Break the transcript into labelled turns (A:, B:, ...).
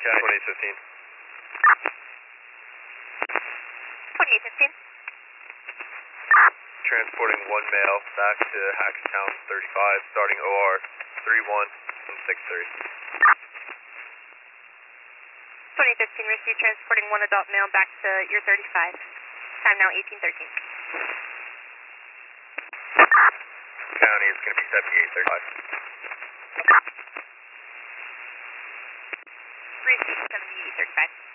A: County 2815.
B: 2815.
A: Transporting one male back to Hackstown 35, starting OR 3163.
B: 2015, received, transporting one adult male back to your 35. Time now 1813.
A: County is going to be 7835.
B: Received, 7835.